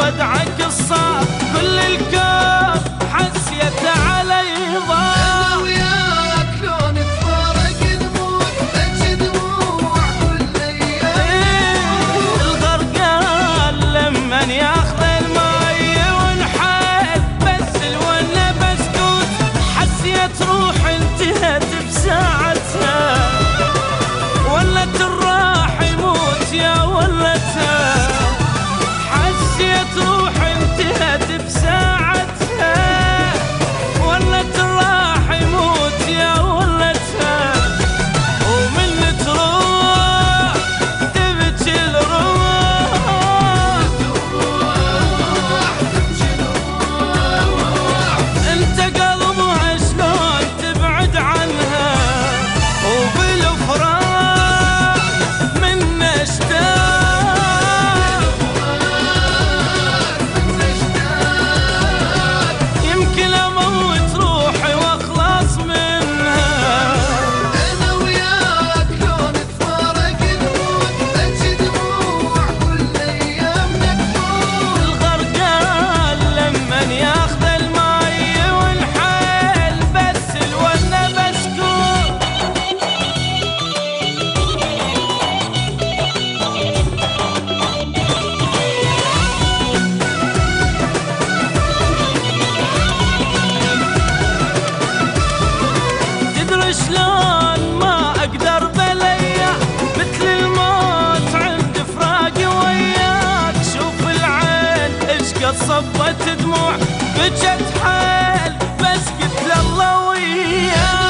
ودعك الصعب كل الكون حسيت علي ضاع. انا وياك لو نتفارق نموت بس دموع كل ايام. الغرقان لمن ياخذ المي ونحال بس الونه بسكوت حسيت روحي انتهت بساعتها. ولت الراح يموت يا ولتها حسيت روحي انتهت بساعتها. ولت الراح يموت يا ولتها ومن تروح تبكي الروح. انت قلبها شلون تبعد عنها وبالفراق من اشتاق. يمكن اموت روحي واخلص منها. انا وياك لو نتفارق نموت بس دموع كل ايام نكفوت. الغرقان لمن ياخذ المي والحيل بس الونه بسكوت. تدري شلون ما اقدر بليا مثل الموت عند فراقي وياك. شوف العين ايش قد صبت دموع بجت حيل بس قلت الله وياك.